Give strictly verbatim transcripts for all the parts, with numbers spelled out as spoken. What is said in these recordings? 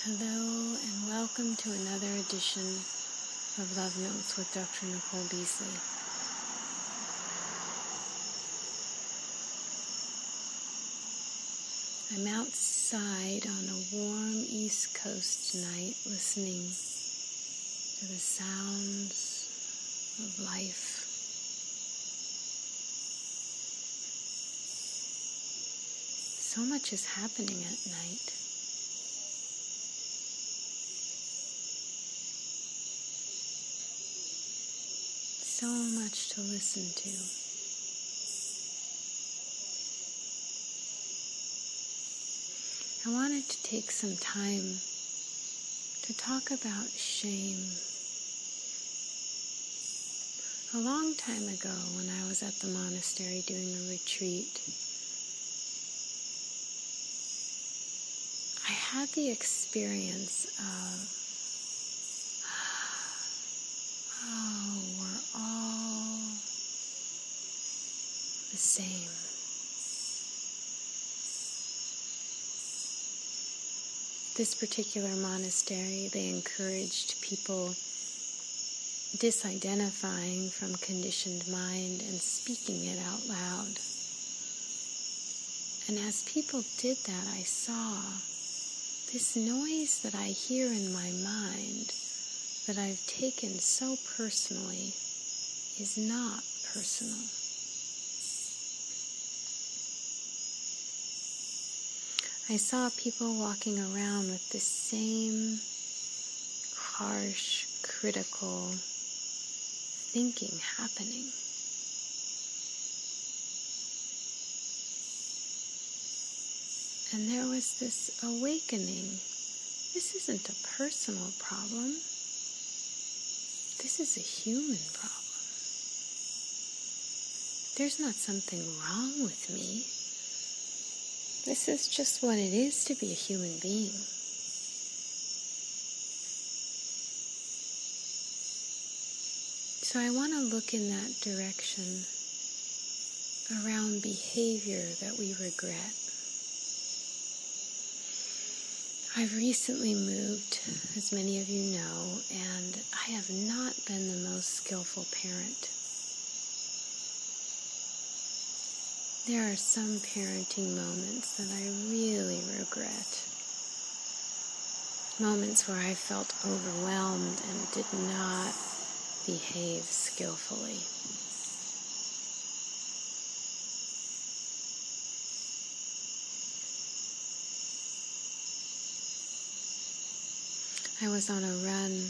Hello and welcome to another edition of Love Notes with Doctor Nicole Beasley. I'm outside on a warm East Coast night listening to the sounds of life. So much is happening at night. So much to listen to. I wanted to take some time to talk about shame. A long time ago, when I was at the monastery doing a retreat, I had the experience of, oh, we're all the same. This particular monastery, they encouraged people disidentifying from conditioned mind and speaking it out loud. And as people did that, I saw this noise that I hear in my mind that I've taken so personally is not personal. I saw people walking around with the same harsh, critical thinking happening. And there was this awakening. This isn't a personal problem. This is a human problem. There's not something wrong with me. This is just what it is to be a human being. So I want to look in that direction around behavior that we regret. I've recently moved, as many of you know, and I have not been the most skillful parent. There are some parenting moments that I really regret. Moments where I felt overwhelmed and did not behave skillfully. I was on a run,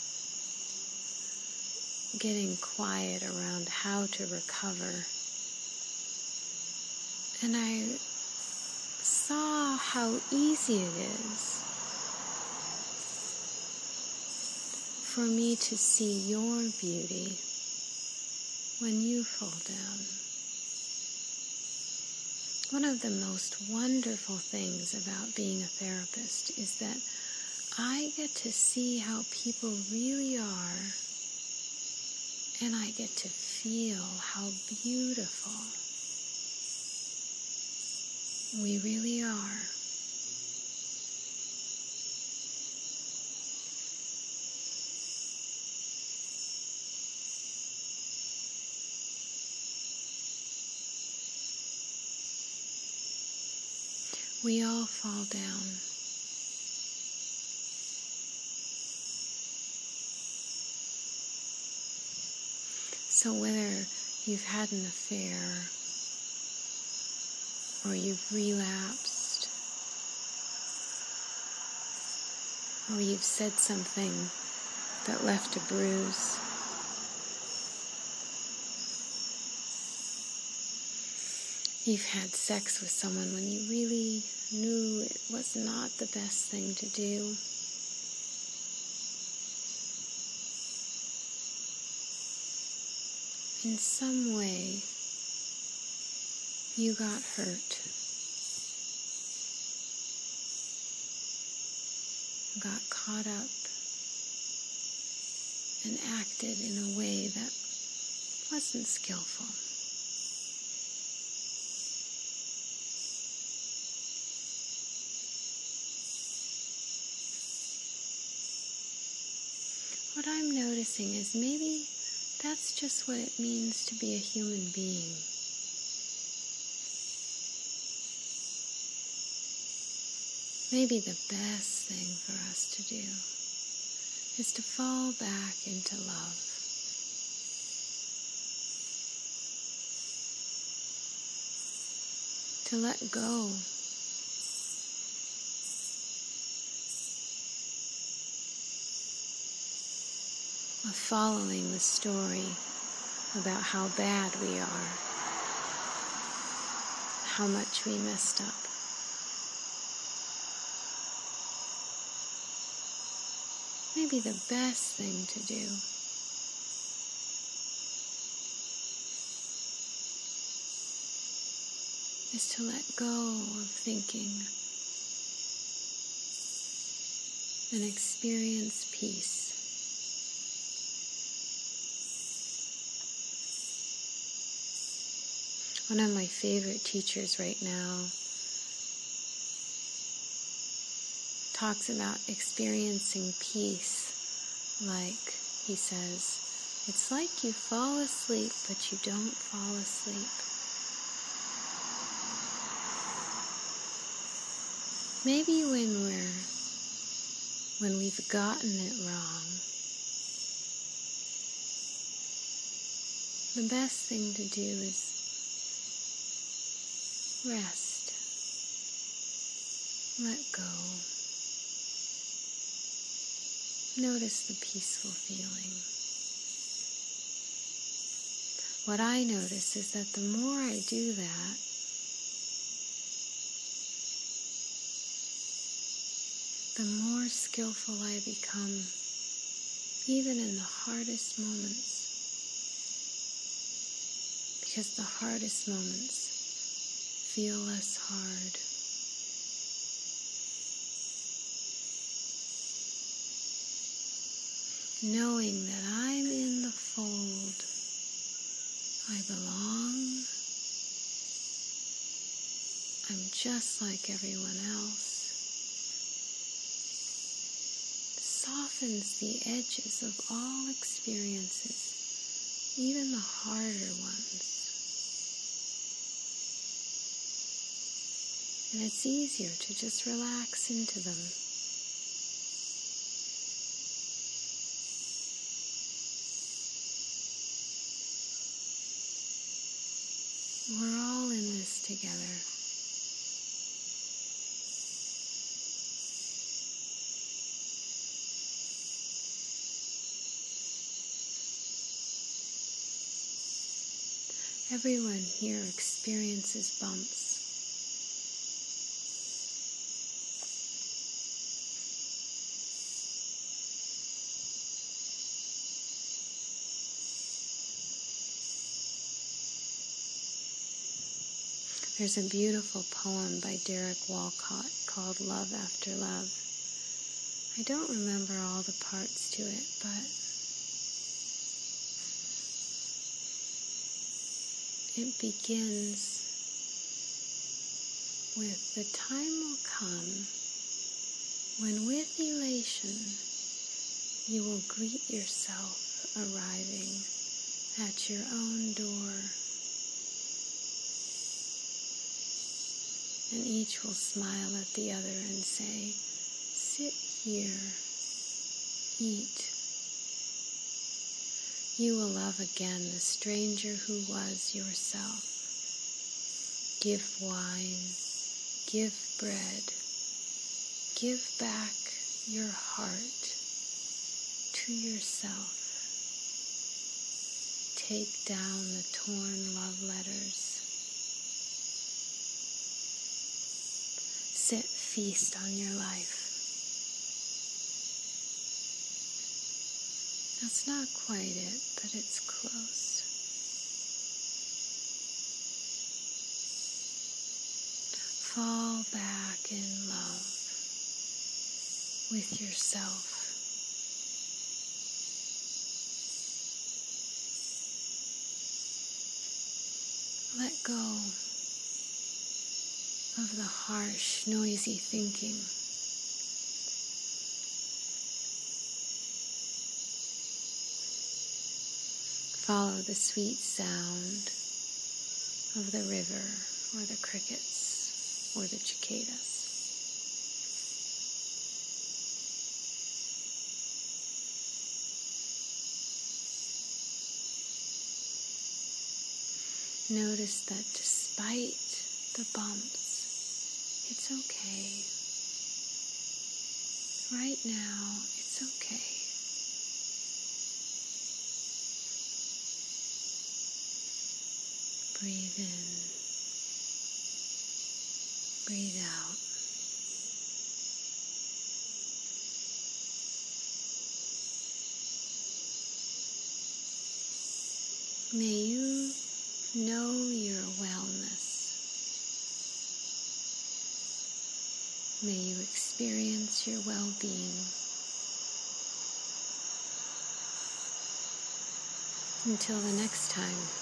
getting quiet around how to recover. And I saw how easy it is for me to see your beauty when you fall down. One of the most wonderful things about being a therapist is that I get to see how people really are, and I get to feel how beautiful we really are. We all fall down. So whether you've had an affair, or you've relapsed, or you've said something that left a bruise, you've had sex with someone when you really knew it was not the best thing to do. In some way, you got hurt, got caught up, and acted in a way that wasn't skillful. what I'm noticing is maybe that's just what it means to be a human being. Maybe the best thing for us to do is to fall back into love. To let go. Of following the story about how bad we are, how much we messed up. Maybe the best thing to do is to let go of thinking and experience peace. One of my favorite teachers right now talks about experiencing peace like, he says, it's like you fall asleep but you don't fall asleep. Maybe when we're, when we've gotten it wrong, the best thing to do is rest, let go, notice the peaceful feeling. What I notice is that the more I do that, the more skillful I become, even in the hardest moments. Because the hardest moments feel less hard. Knowing that I'm in the fold, I belong, I'm just like everyone else, softens the edges of all experiences, even the harder ones. And it's easier to just relax into them. We're all in this together. Everyone here experiences bumps. There's a beautiful poem by Derek Walcott called Love After Love. I don't remember all the parts to it, but it begins with, the time will come when with elation you will greet yourself arriving at your own door. And each will smile at the other and say, sit here, eat. You will love again the stranger who was yourself. Give wine, give bread, give back your heart to yourself. Take down the torn love letters. Sit, feast on your life. That's not quite it, but it's close. Fall back in love with yourself. Let go of the harsh, noisy thinking. Follow the sweet sound of the river or the crickets or the cicadas. Notice that despite the bumps, it's okay. Right now, it's okay. Breathe in. Breathe out. May you know your wellness. May you experience your well-being. Until the next time.